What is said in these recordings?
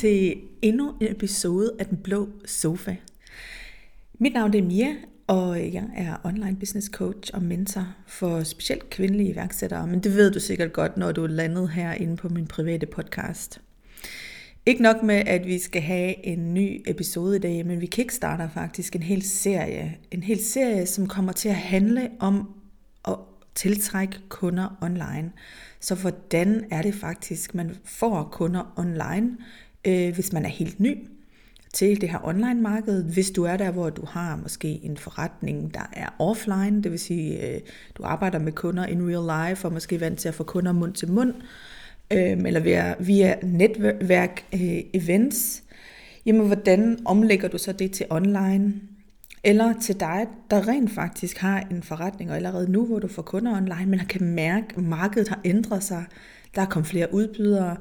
til endnu en episode af Den Blå Sofa. Mit navn er Mia, og jeg er online business coach og mentor for specielt kvindelige iværksættere, men det ved du sikkert godt, når du er landet herinde på min private podcast. Ikke nok med, at vi skal have en ny episode i dag, men vi kickstarter faktisk en hel serie. En hel serie, som kommer til at handle om at tiltrække kunder online. Så hvordan er det faktisk, man får kunder online, hvis man er helt ny til det her online-marked. Hvis du er der, hvor du har måske en forretning, der er offline, det vil sige, du arbejder med kunder in real life, og måske vant til at få kunder mund til mund, eller via netværk events, jamen hvordan omlægger du så det til online? Eller til dig, der rent faktisk har en forretning, og allerede nu, hvor du får kunder online, men kan mærke, at markedet har ændret sig. Der er kommet flere udbydere.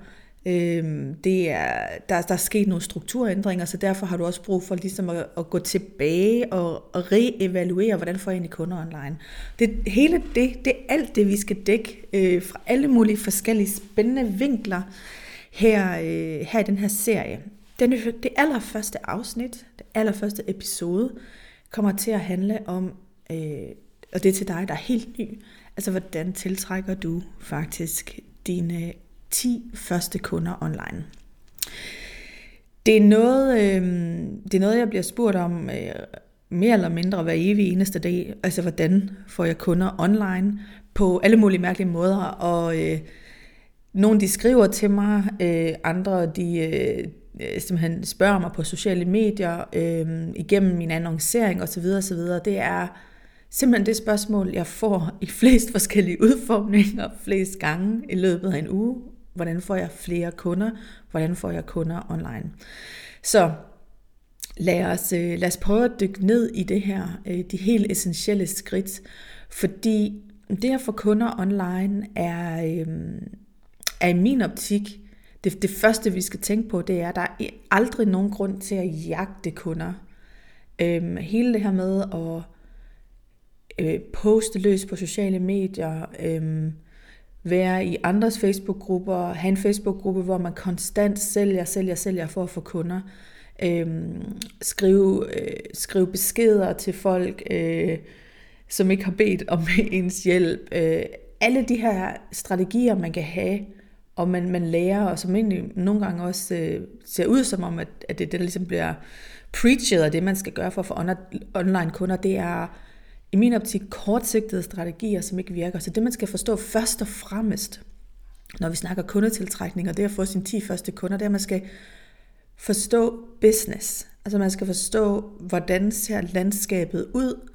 Der er sket nogle strukturændringer, så derfor har du også brug for ligesom at gå tilbage og reevaluere, hvordan får jeg egentlig kunder online. Det er alt det, vi skal dække fra alle mulige forskellige spændende vinkler her i den her serie. Det allerførste afsnit, det allerførste episode, kommer til at handle om, og det er til dig, der er helt ny, altså hvordan tiltrækker du faktisk dine 10 første kunder online. Det er noget, jeg bliver spurgt om mere eller mindre hver evig eneste dag, altså hvordan får jeg kunder online på alle mulige mærkelige måder, og nogle de skriver til mig, andre de simpelthen spørger mig på sociale medier, igennem min annoncering osv. Det er simpelthen det spørgsmål, jeg får i flest forskellige udformninger, flest gange i løbet af en uge. Hvordan får jeg flere kunder? Hvordan får jeg kunder online? Så lad os prøve at dykke ned i det her, de helt essentielle skridt, fordi det at få kunder online er i min optik, det første vi skal tænke på, det er, at der er aldrig nogen grund til at jagte kunder. Hele det her med at poste løs på sociale medier, være i andres Facebook-grupper, have en Facebook-gruppe, hvor man konstant sælger for at få kunder, skrive beskeder til folk, som ikke har bedt om ens hjælp. Alle de her strategier, man kan have, og man lærer, og som egentlig nogle gange også ser ud som om, at det der ligesom bliver preachet, og det man skal gøre for at få online kunder, det er i min optik kortsigtede strategier, som ikke virker. Så det man skal forstå først og fremmest, når vi snakker kundetiltrækning, og det at få sine 10 første kunder, det er, at man skal forstå business. Altså man skal forstå, hvordan ser landskabet ud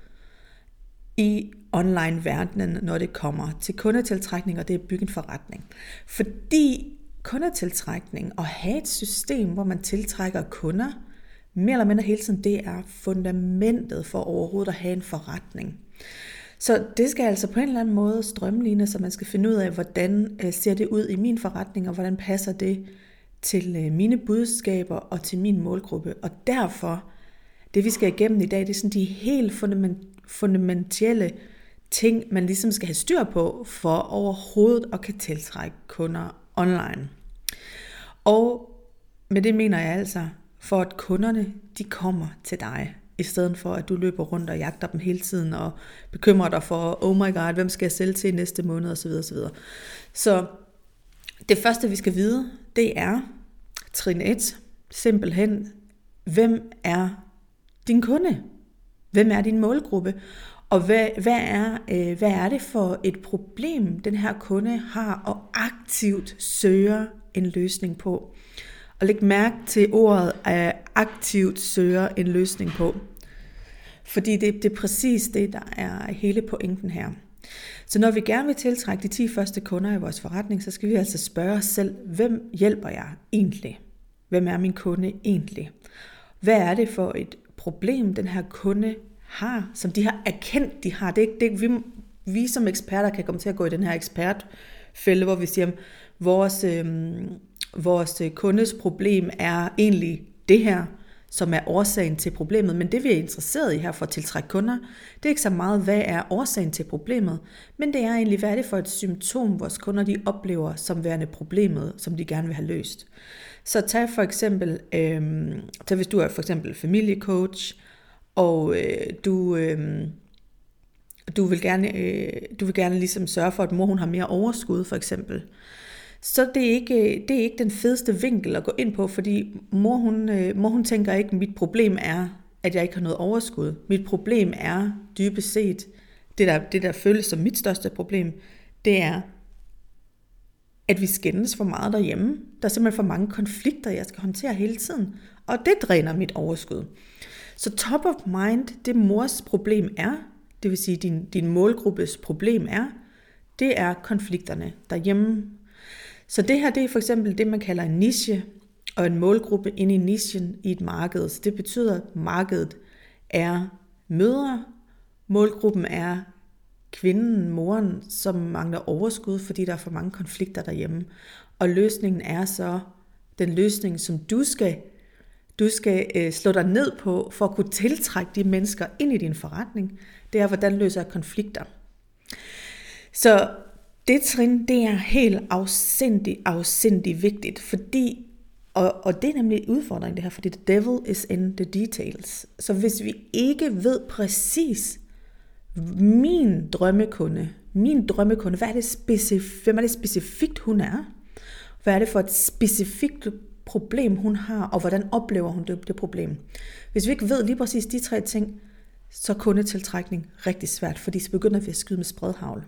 i online-verdenen, når det kommer til kundetiltrækning, og det er at bygge en forretning. Fordi kundetiltrækning og have et system, hvor man tiltrækker kunder, mere eller mindre hele tiden, det er fundamentet for overhovedet at have en forretning. Så det skal altså på en eller anden måde strømline, så man skal finde ud af, hvordan ser det ud i min forretning, og hvordan passer det til mine budskaber og til min målgruppe. Og derfor, det vi skal igennem i dag, det er sådan de helt fundamentale ting, man ligesom skal have styr på, for overhovedet at kan tiltrække kunder online. Og med det mener jeg altså, for at kunderne, de kommer til dig, i stedet for at du løber rundt og jagter dem hele tiden, og bekymrer dig for, oh my god, hvem skal jeg sælge til næste måned, osv. Så det første, vi skal vide, det er, trin 1, simpelthen, hvem er din kunde? Hvem er din målgruppe? Og hvad er det for et problem, den her kunde har, og aktivt søger en løsning på? Og læg mærke til ordet aktivt søger en løsning på. Fordi det er præcis det, der er hele pointen her. Så når vi gerne vil tiltrække de 10 første kunder i vores forretning, så skal vi altså spørge os selv, hvem hjælper jeg egentlig? Hvem er min kunde egentlig? Hvad er det for et problem, den her kunde har, som de har erkendt, de har? Vi som eksperter kan komme til at gå i den her ekspertfælde, hvor vi siger, at vores kundes problem er egentlig det her, som er årsagen til problemet. Men det vi er interesseret i her for at tiltrække kunder, det er ikke så meget, hvad er årsagen til problemet, men det er egentlig, hvad er det for et symptom, vores kunder de oplever som værende problemet, som de gerne vil have løst. Så tag for eksempel, hvis du er for eksempel familiecoach, og du vil gerne ligesom sørge for, at mor hun har mere overskud for eksempel. Så det er ikke den fedeste vinkel at gå ind på, fordi mor hun tænker ikke, mit problem er, at jeg ikke har noget overskud. Mit problem er dybest set, det der føles som mit største problem, det er, at vi skændes for meget derhjemme. Der er simpelthen for mange konflikter, jeg skal håndtere hele tiden, og det dræner mit overskud. Så top of mind, det mors problem er, det vil sige din målgruppes problem er, det er konflikterne derhjemme. Så det her, det er for eksempel det, man kalder en niche, og en målgruppe inde i nichen i et marked. Så det betyder, at markedet er mødre, målgruppen er kvinden, moren, som mangler overskud, fordi der er for mange konflikter derhjemme. Og løsningen er så den løsning, som du skal slå dig ned på, for at kunne tiltrække de mennesker ind i din forretning. Det er, hvordan løser jeg konflikter. Så det trin, det er helt afsindig vigtigt, fordi, og det er nemlig udfordringen det her, fordi the devil is in the details. Så hvis vi ikke ved præcis, min drømmekunde, hvem er det specifikt hun er? Hvad er det for et specifikt problem hun har, og hvordan oplever hun det problem? Hvis vi ikke ved lige præcis de 3 ting, så er kundetiltrækning rigtig svært, fordi så begynder vi at skyde med spredhavl.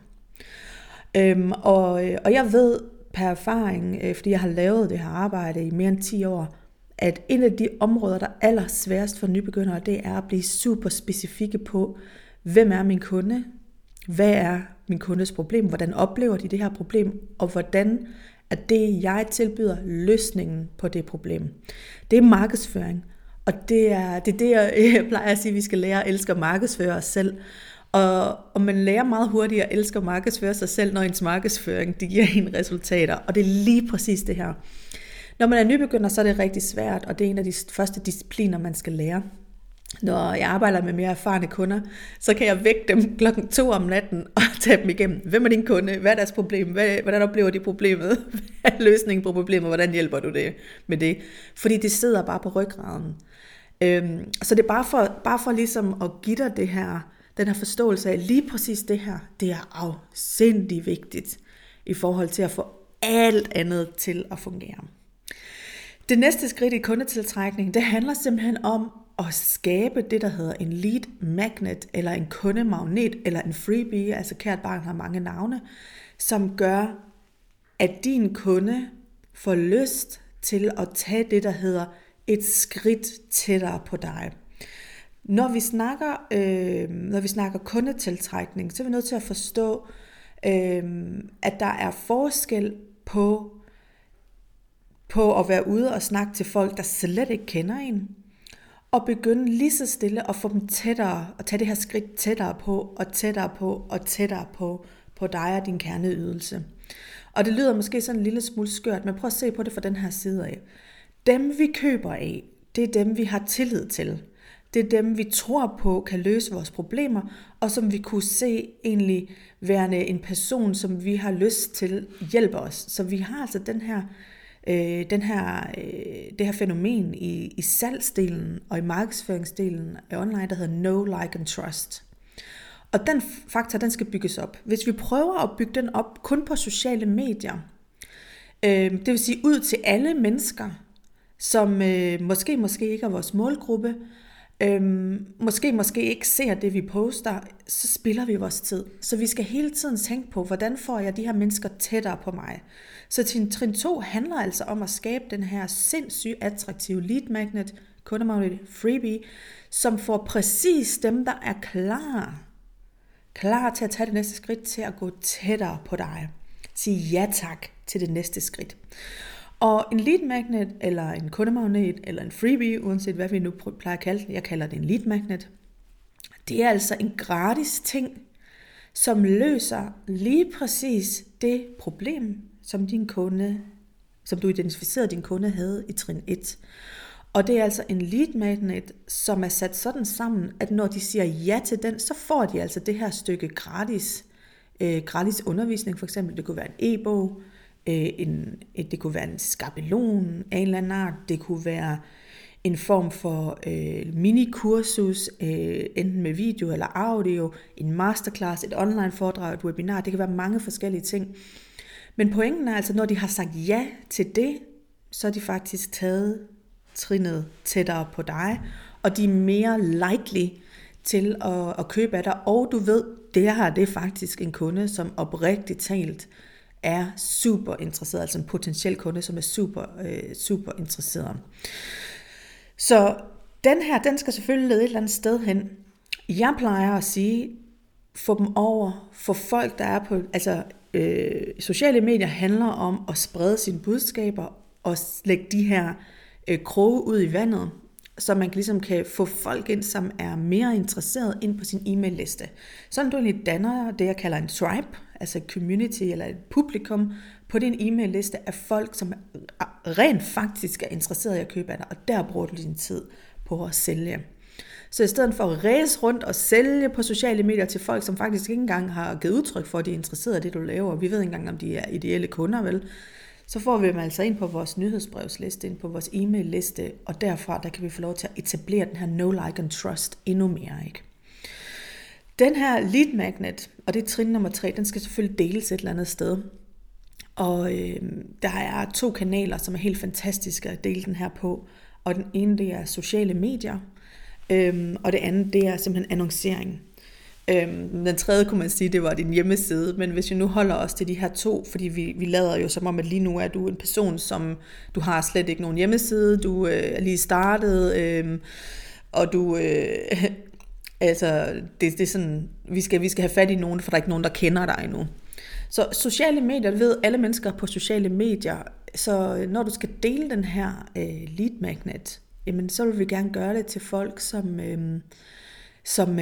Og jeg ved per erfaring, fordi jeg har lavet det her arbejde i mere end 10 år, at en af de områder, der er allersværest for nybegyndere, det er at blive super specifikke på, hvem er min kunde, hvad er min kundes problem, hvordan oplever de det her problem, og hvordan er det, jeg tilbyder, løsningen på det problem. Det er markedsføring, og det er det, jeg plejer at sige, at vi skal lære at elske at markedsføre os selv. Og man lærer meget hurtigt at elske at markedsføre sig selv, når ens markedsføring det giver en resultater. Og det er lige præcis det her. Når man er nybegynder, så er det rigtig svært, og det er en af de første discipliner, man skal lære. Når jeg arbejder med mere erfarne kunder, så kan jeg vække dem 2:00 om natten og tage dem igennem. Hvem er din kunde? Hvad er deres problem? Hvordan oplever de problemet? Hvad er løsningen på problemet? Hvordan hjælper du det med det? Fordi det sidder bare på ryggraden. Så det er bare for ligesom at give dig den her forståelse af lige præcis det her. Det er afsindig vigtigt i forhold til at få alt andet til at fungere. Det næste skridt i kundetiltrækning, det handler simpelthen om at skabe det, der hedder en lead magnet, eller en kundemagnet, eller en freebie, altså kært barn har mange navne, som gør, at din kunde får lyst til at tage det, der hedder et skridt tættere på dig. Når vi snakker kundetiltrækning, så er vi nødt til at forstå, at der er forskel på at være ude og snakke til folk, der slet ikke kender en, og begynde lige så stille at få dem tættere, og tage det her skridt tættere på, og tættere på, og tættere på dig og din kerneydelse. Og det lyder måske sådan en lille smule skørt, men prøv at se på det fra den her side af. Dem vi køber af, det er dem vi har tillid til. Det er dem vi tror på kan løse vores problemer, og som vi kunne se egentlig værende en person, som vi har lyst til hjælper os. Så vi har altså det her fænomen i salgsdelen og i markedsføringsdelen af online, der hedder know, like and trust. Og den faktor, den skal bygges op. Hvis vi prøver at bygge den op kun på sociale medier, det vil sige ud til alle mennesker, som måske ikke er vores målgruppe, måske ikke ser det, vi poster, så spilder vi vores tid. Så vi skal hele tiden tænke på, hvordan får jeg de her mennesker tættere på mig. Så trin 2 handler altså om at skabe den her sindssygt attraktive lead magnet, kundemagnet, freebie, som får præcis dem, der er klar til at tage det næste skridt, til at gå tættere på dig. Sige ja tak til det næste skridt. Og en lead magnet, eller en kundemagnet, eller en freebie, uanset hvad vi nu plejer at kalde det, jeg kalder det en lead magnet, det er altså en gratis ting, som løser lige præcis det problem, som du identificerede din kunde havde i trin 1. Og det er altså en lead magnet, som er sat sådan sammen, at når de siger ja til den, så får de altså det her stykke gratis undervisning, for eksempel det kunne være en e-bog, det kunne være en skabelon af en eller anden art, det kunne være en form for minikursus, enten med video eller audio, en masterclass, et online foredrag, et webinar, det kan være mange forskellige ting. Men pointen er altså, når de har sagt ja til det, så er de faktisk taget trinnet tættere på dig, og de er mere likely til at købe af dig, og du ved, det er faktisk en kunde, som oprigtigt talt er super interesseret, altså en potentiel kunde, som er super interesseret. Så den skal selvfølgelig lede et eller andet sted hen. Jeg plejer at sige, få dem over, få folk, der er på, sociale medier handler om at sprede sine budskaber, og lægge de her kroge ud i vandet, så man ligesom kan få folk ind, som er mere interesseret ind på sin e-mail-liste. Sådan du egentlig danner det, jeg kalder en tribe, altså et community eller et publikum på din e-mail-liste af folk, som rent faktisk er interesseret i at købe af dig, og der bruger du din tid på at sælge. Så i stedet for at ræse rundt og sælge på sociale medier til folk, som faktisk ikke engang har givet udtryk for, at de er interesseret i det, du laver, og vi ved ikke engang, om de er ideelle kunder, vel? Så får vi dem altså ind på vores nyhedsbrevsliste, ind på vores e-mail-liste, og derfra der kan vi få lov til at etablere den her know, like and trust endnu mere, ikke? Den her lead magnet, og det er trin nummer 3, den skal selvfølgelig deles et eller andet sted. Og der er 2 kanaler, som er helt fantastiske at dele den her på. Og den ene, det er sociale medier, og det andet, det er simpelthen annoncering. Den tredje kunne man sige, det var din hjemmeside, men hvis vi nu holder os til de her 2, fordi vi lader jo som om, at lige nu er du en person, som du har slet ikke nogen hjemmeside, du er lige startet, og du, det er sådan, vi skal have fat i nogen, for der er ikke nogen, der kender dig endnu. Så sociale medier, ved alle mennesker på sociale medier, så når du skal dele den her lead magnet, jamen så vil vi gerne gøre det til folk, som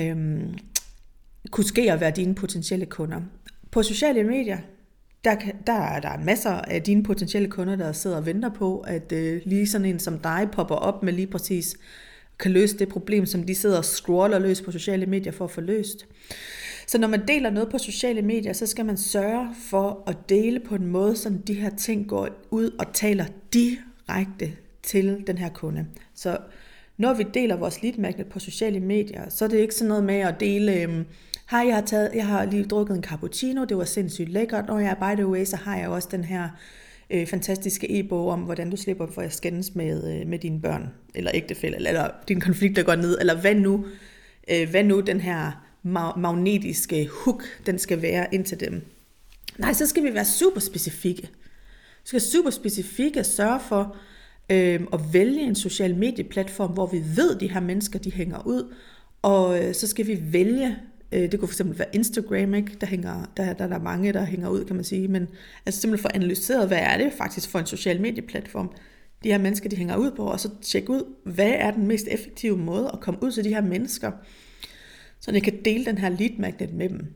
kunne ske at være dine potentielle kunder. På sociale medier, der er der masser af dine potentielle kunder, der sidder og venter på, at lige sådan en som dig popper op med lige præcis kan løse det problem, som de sidder og scroller løs på sociale medier for at få løst. Så når man deler noget på sociale medier, så skal man sørge for at dele på en måde, så de her ting går ud og taler direkte til den her kunde. Så når vi deler vores lead magnet på sociale medier, så er det ikke sådan noget med at dele, hej, jeg har lige drukket en cappuccino, det var sindssygt lækkert, og by the way, så har jeg også den her fantastiske e-bog om, hvordan du slipper for at skændes med dine børn, eller ægtefælle, eller din konflikt, der går ned, eller hvad nu den her magnetiske hook, den skal være ind til dem. Nej, så skal vi være super specifikke. Vi skal super specifikke sørge for at vælge en social medieplatform, hvor vi ved, at de her mennesker, de hænger ud, og så skal vi vælge, det kunne fx være Instagram, ikke? Der er mange, der hænger ud, kan man sige, men altså simpelthen få analyseret, hvad er det faktisk for en social medieplatform, de her mennesker, de hænger ud på, og så tjekke ud, hvad er den mest effektive måde at komme ud til de her mennesker, så jeg kan dele den her lead magnet med dem.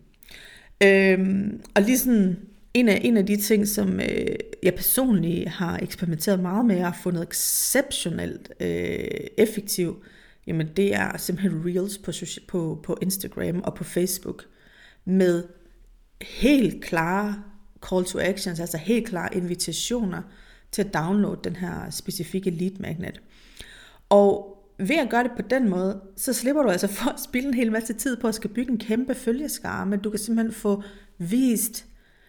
Og lige sådan, en af de ting, som jeg personligt har eksperimenteret meget med, og har fundet exceptionelt effektiv, jamen det er simpelthen Reels på Instagram og på Facebook, med helt klare call to actions, altså helt klare invitationer til at downloade den her specifikke lead magnet. Og ved at gøre det på den måde, så slipper du altså for at spilde en hel masse tid på at skal bygge en kæmpe følgeskare, men du kan simpelthen få vist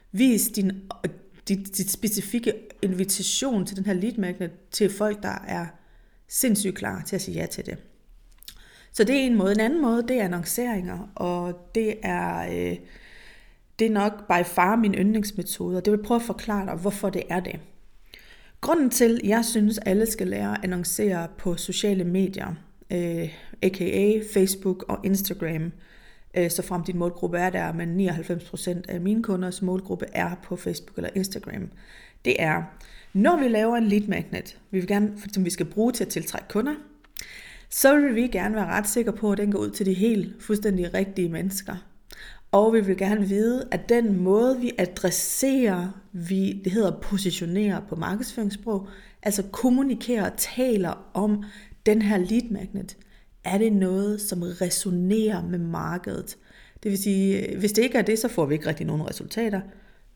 dit specifikke invitation til den her lead magnet til folk, der er sindssygt klar til at sige ja til det. Så det er en måde. En anden måde, det er annonceringer, og det er nok by far min yndlingsmetode, og det vil prøve at forklare dig, hvorfor det er det. Grunden til, at jeg synes, at alle skal lære at annoncere på sociale medier, aka Facebook og Instagram, så frem din målgruppe er der, men 99% af mine kunders målgruppe er på Facebook eller Instagram, det er, når vi laver en lead magnet, som vi skal bruge til at tiltrække kunder, så vil vi gerne være ret sikre på, at den går ud til de helt fuldstændig rigtige mennesker. Og vi vil gerne vide, at den måde, vi adresserer, det hedder positionere på markedsføringssprog, altså kommunikerer og taler om den her lead magnet, er det noget, som resonerer med markedet. Det vil sige, hvis det ikke er det, så får vi ikke rigtig nogen resultater.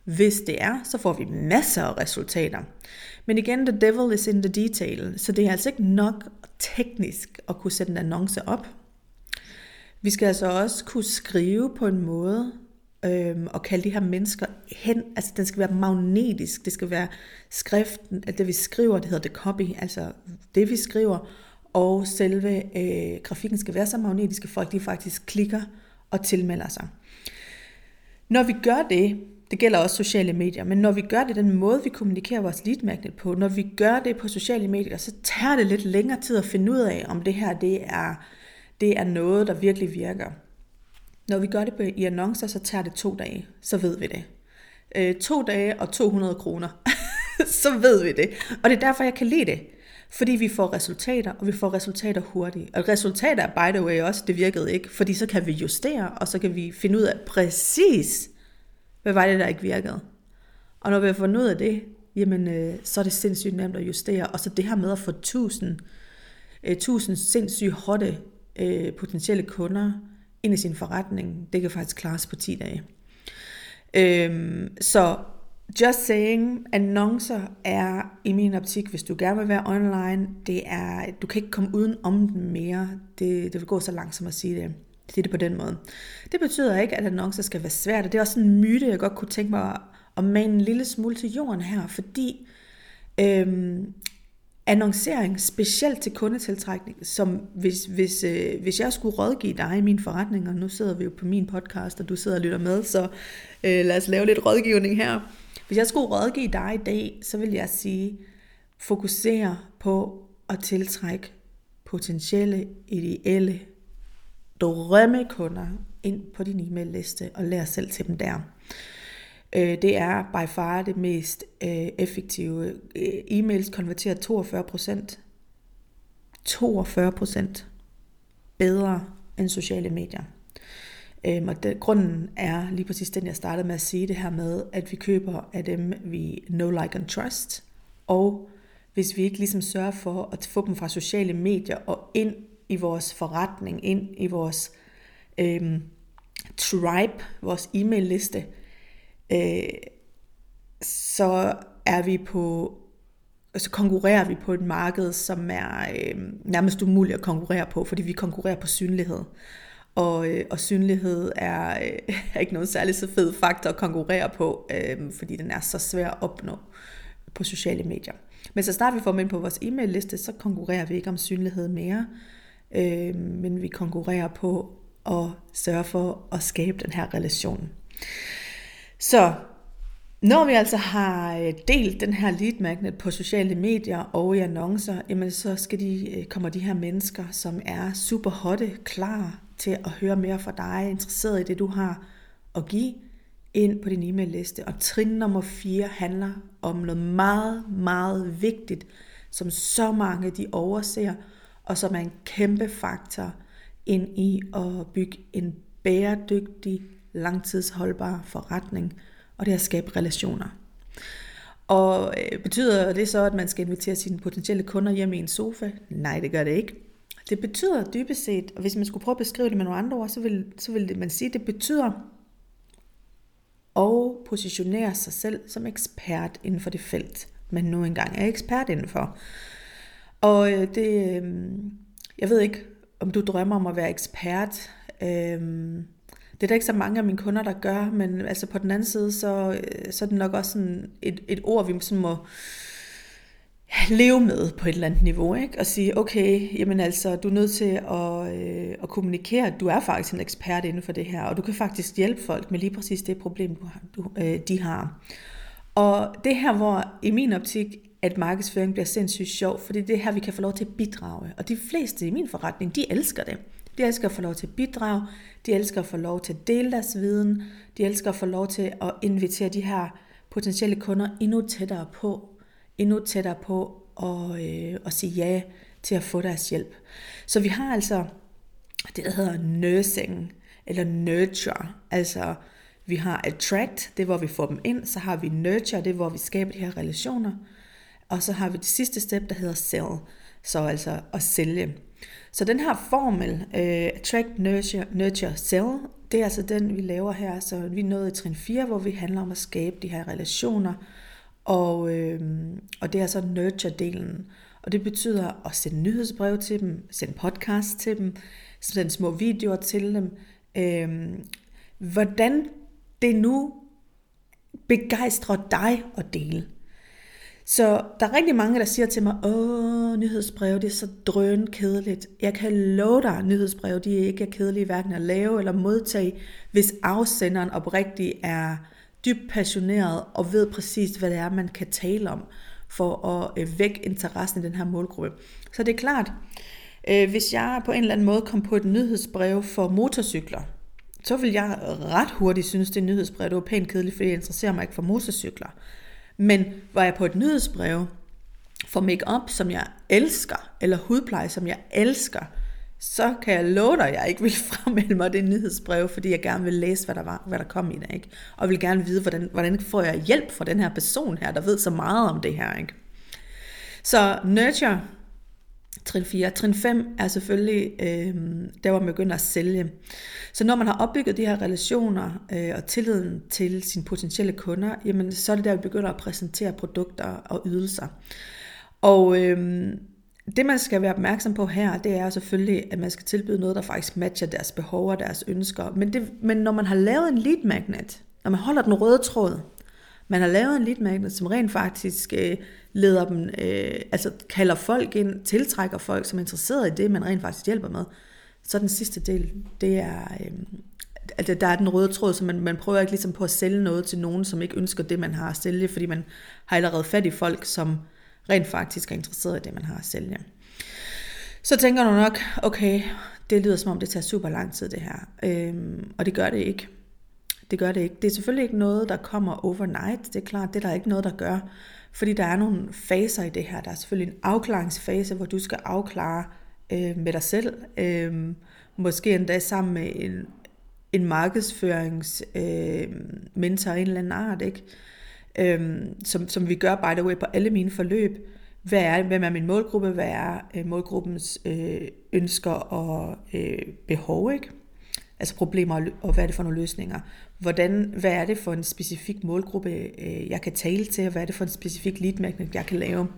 Hvis det er, så får vi masser af resultater. Men igen, the devil is in the detail, så det er altså ikke nok teknisk at kunne sætte en annonce op. Vi skal altså også kunne skrive på en måde, og kalde de her mennesker hen, altså den skal være magnetisk, det skal være skriften, at det vi skriver, det hedder det copy, altså det vi skriver, og selve grafikken skal være så magnetisk, at folk de faktisk klikker og tilmelder sig. Når vi gør det gælder også sociale medier, men når vi gør det, den måde vi kommunikerer vores lead magnet på, når vi gør det på sociale medier, så tager det lidt længere tid at finde ud af, om det her det er noget, der virkelig virker. Når vi gør det i annoncer, så tager det 2 dage, så ved vi det. 2 dage og 200 kroner, så ved vi det. Og det er derfor, jeg kan lide det. Fordi vi får resultater, og vi får resultater hurtigt. Og resultater er by the way også, det virkede ikke, fordi så kan vi justere, og så kan vi finde ud af præcis, hvad var det, der ikke virkede. Og når vi har fundet ud af det, jamen, så er det sindssygt nemt at justere. Og så det her med at få 1000 sindssygt hotte potentielle kunder ind i sin forretning, det kan faktisk klares på 10 dage. Så just saying, annoncer er i min optik, hvis du gerne vil være online, du kan ikke komme uden om den mere. Det vil gå så langsomt at sige det. Det er det på den måde. Det betyder ikke, at annoncer skal være svært, og det er også en myte, jeg godt kunne tænke mig at mane en lille smule til jorden her, fordi annoncering, specielt til kundetiltrækning, som hvis jeg skulle rådgive dig i min forretning, og nu sidder vi jo på min podcast, og du sidder og lytter med, så lad os lave lidt rådgivning her. Hvis jeg skulle rådgive dig i dag, så vil jeg sige, fokusere på at tiltrække potentielle, ideelle, drømmekunder ind på din e-mail-liste, og lær selv til dem der. Det er by far det mest effektive. E-mails konverterer 42% bedre end sociale medier. Og grunden er lige præcis den, jeg startede med at sige det her med, at vi køber af dem, vi know, like and trust. Og hvis vi ikke ligesom sørger for at få dem fra sociale medier og ind i vores forretning, ind i vores tribe, vores e-mail-liste, så konkurrerer vi på et marked, som er nærmest umuligt at konkurrere på, fordi vi konkurrerer på synlighed. Og synlighed er ikke nogen særlig så fed faktor at konkurrere på, fordi den er så svær at opnå på sociale medier. Men så snart vi får dem ind på vores e-mail-liste, så konkurrerer vi ikke om synlighed mere, men vi konkurrerer på at sørge for at skabe den her relation. Så når vi altså har delt den her lead magnet på sociale medier og i annoncer, jamen så kommer de her mennesker, som er super hotte, klar til at høre mere fra dig, interesseret i det, du har at give, ind på din e-mail-liste. Og trin nummer 4 handler om noget meget, meget vigtigt, som så mange de overser, og som er en kæmpe faktor ind i at bygge en bæredygtig, langtidsholdbar forretning, og det er at skabe relationer. Og betyder det så, at man skal invitere sine potentielle kunder hjem i en sofa? Nej, det gør det ikke. Det betyder dybest set, og hvis man skulle prøve at beskrive det med nogle andre ord, så vil man sige, at det betyder at positionere sig selv som ekspert inden for det felt, man nu engang er ekspert inden for. Og jeg ved ikke, om du drømmer om at være ekspert. Det er der ikke så mange af mine kunder, der gør, men altså på den anden side, så er det nok også sådan et ord, vi sådan må leve med på et eller andet niveau, ikke? Og sige, okay, jamen altså, du er nødt til at kommunikere, at du er faktisk en ekspert inden for det her, og du kan faktisk hjælpe folk med lige præcis det problem, de har. Og det her, hvor i min optik, at markedsføring bliver sindssygt sjov, fordi det er her, vi kan få lov til at bidrage. Og de fleste i min forretning, de elsker det. De elsker at få lov til at bidrage, de elsker at få lov til at dele deres viden, de elsker at få lov til at invitere de her potentielle kunder endnu tættere på at sige ja til at få deres hjælp. Så vi har altså det, der hedder nursing eller nurture. Altså vi har attract, det er hvor vi får dem ind, så har vi nurture, det er hvor vi skaber de her relationer, og så har vi det sidste step, der hedder sell, så altså at sælge. Så den her formel, attract, nurture, sell, det er altså den, vi laver her. Så vi er nået i trin 4, hvor vi handler om at skabe de her relationer. Og det er så nurture-delen. Og det betyder at sende nyhedsbreve til dem, sende podcast til dem, sende små videoer til dem. Hvordan det nu begejstrer dig at dele. Så der er rigtig mange, der siger til mig, nyhedsbreve, det er så drønkedeligt. Jeg kan love dig, nyhedsbreve, de er ikke kedelige hverken at lave eller modtage, hvis afsenderen oprigtigt er dybt passioneret og ved præcis, hvad det er, man kan tale om, for at vække interessen i den her målgruppe. Så det er klart, hvis jeg på en eller anden måde kom på et nyhedsbrev for motorcykler, så vil jeg ret hurtigt synes, det nyhedsbrev det var pænt kedeligt, fordi jeg interesserer mig ikke for motorcykler. Men var jeg på et nyhedsbrev for make-up, som jeg elsker, eller hudpleje, som jeg elsker, så kan jeg love dig, at jeg ikke vil fremmelde mig det nyhedsbrev, fordi jeg gerne vil læse, hvad der kom i det, ikke? Og vil gerne vide, hvordan får jeg hjælp fra den her person her, der ved så meget om det her, ikke? Så nurture, trin 4. Trin 5 er selvfølgelig, der hvor man begynder at sælge. Så når man har opbygget de her relationer og tilliden til sine potentielle kunder, jamen, så er det der, vi begynder at præsentere produkter og ydelser. Og det man skal være opmærksom på her, det er selvfølgelig, at man skal tilbyde noget, der faktisk matcher deres behov og deres ønsker. Men når man har lavet en lead magnet, når man holder den røde tråd, man har lavet en lead magnet, som rent faktisk leder dem, altså kalder folk ind, tiltrækker folk, som er interesseret i det, man rent faktisk hjælper med. Så den sidste del, det er, altså der er den røde tråd, så man prøver ikke ligesom på at sælge noget til nogen, som ikke ønsker det, man har at sælge, fordi man har allerede fat i folk, som rent faktisk er interesseret i det, man har at sælge. Så tænker du nok, okay, det lyder som om det tager super lang tid det her, og det gør det ikke. Det gør det ikke. Det er selvfølgelig ikke noget, der kommer overnight. Det er klart, det er der ikke noget, der gør. Fordi der er nogle faser i det her. Der er selvfølgelig en afklaringsfase, hvor du skal afklare med dig selv. Måske endda sammen med en markedsføringsmentor af en eller anden art, ikke? Som vi gør, by the way, på alle mine forløb. Hvem er min målgruppe? Hvad er målgruppens ønsker og behov, ikke? Altså problemer, og hvad er det for nogle løsninger? Hvad er det for en specifik målgruppe, jeg kan tale til, og hvad er det for en specifik lead magnet, jeg kan lave?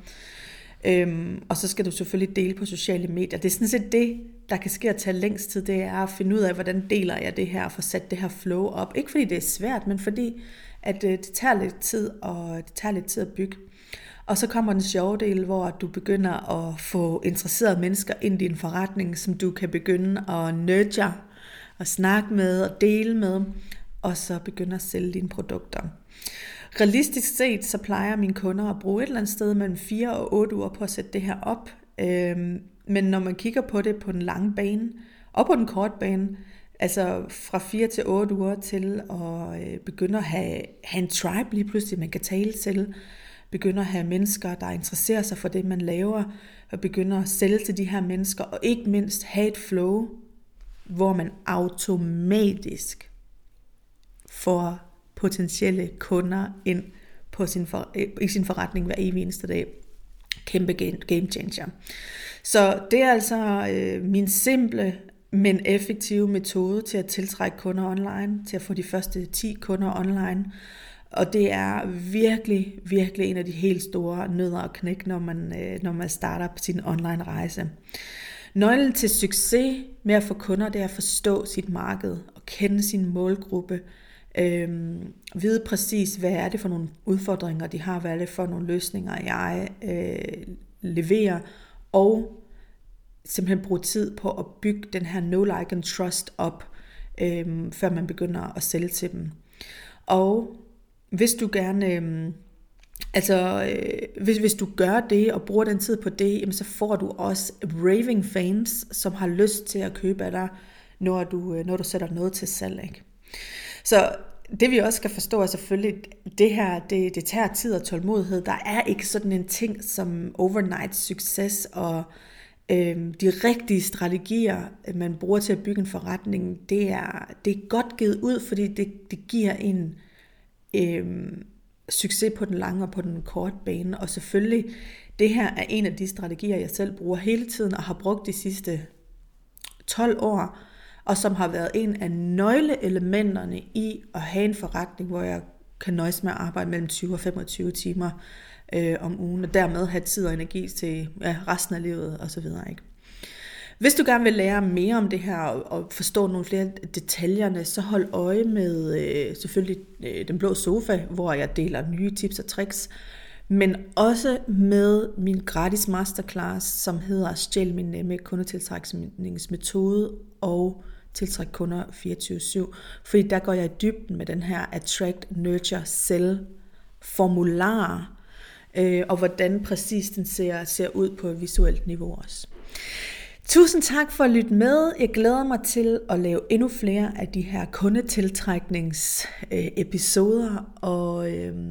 Og så skal du selvfølgelig dele på sociale medier. Det er sådan set det, der kan ske at tage længst tid, det er at finde ud af, hvordan deler jeg det her, og få sat det her flow op. Ikke fordi det er svært, men fordi at det tager lidt tid, og det tager lidt tid at bygge. Og så kommer den sjove del, hvor du begynder at få interesserede mennesker ind i din forretning, som du kan begynde at nurture, og snakke med og dele med, og så begynde at sælge dine produkter. Realistisk set, så plejer mine kunder at bruge et eller andet sted mellem 4 og 8 uger på at sætte det her op. Men når man kigger på det på den lange bane, og på den korte bane, altså fra 4 til 8 uger til at begynde at have en tribe lige pludselig, man kan tale til, begynde at have mennesker, der interesserer sig for det, man laver, og begynde at sælge til de her mennesker, og ikke mindst have et flow, hvor man automatisk får potentielle kunder ind på i sin forretning hver evig eneste dag. Kæmpe game changer. Så det er altså min simple, men effektive metode til at tiltrække kunder online, til at få de første 10 kunder online. Og det er virkelig, virkelig en af de helt store nødder at knække, når man starter på sin online rejse. Nøglen til succes med at få kunder, det er at forstå sit marked og kende sin målgruppe. Vide præcis, hvad er det for nogle udfordringer, de har, hvad er det for nogle løsninger, jeg leverer, og simpelthen bruge tid på at bygge den her know, like and trust op, før man begynder at sælge til dem. Og hvis du gerne... hvis du gør det og bruger den tid på det, jamen, så får du også raving fans, som har lyst til at købe af dig, når du sætter noget til salg, ikke? Så det vi også skal forstå er selvfølgelig, det her, det tager tid og tålmodighed. Der er ikke sådan en ting som overnight succes, og de rigtige strategier, man bruger til at bygge en forretning, det er godt givet ud, fordi det giver en succes på den lange og på den korte bane. Og selvfølgelig, det her er en af de strategier, jeg selv bruger hele tiden og har brugt de sidste 12 år. og som har været en af nøgleelementerne i at have en forretning, hvor jeg kan nøjes med at arbejde mellem 20 og 25 timer om ugen, og dermed have tid og energi til resten af livet osv. Ikke? Hvis du gerne vil lære mere om det her og forstå nogle flere detaljerne, så hold øje med selvfølgelig Den Blå Sofa, hvor jeg deler nye tips og tricks, men også med min gratis masterclass, som hedder Stjæl min nemme kundetiltrækningsmetode og tiltræk kunder 24/7. Fordi der går jeg i dybden med den her Attract, Nurture, Sell formular, og hvordan præcis den ser ud på et visuelt niveau også. Tusind tak for at lytte med. Jeg glæder mig til at lave endnu flere af de her kundetiltrækningsepisoder, og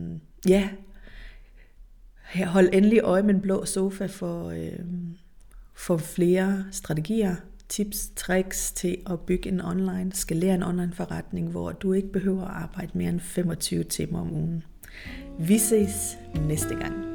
hold endelig øje med Den Blå Sofa for flere strategier, tips, tricks til at bygge skalere en online forretning, hvor du ikke behøver at arbejde mere end 25 timer om ugen. Vi ses næste gang.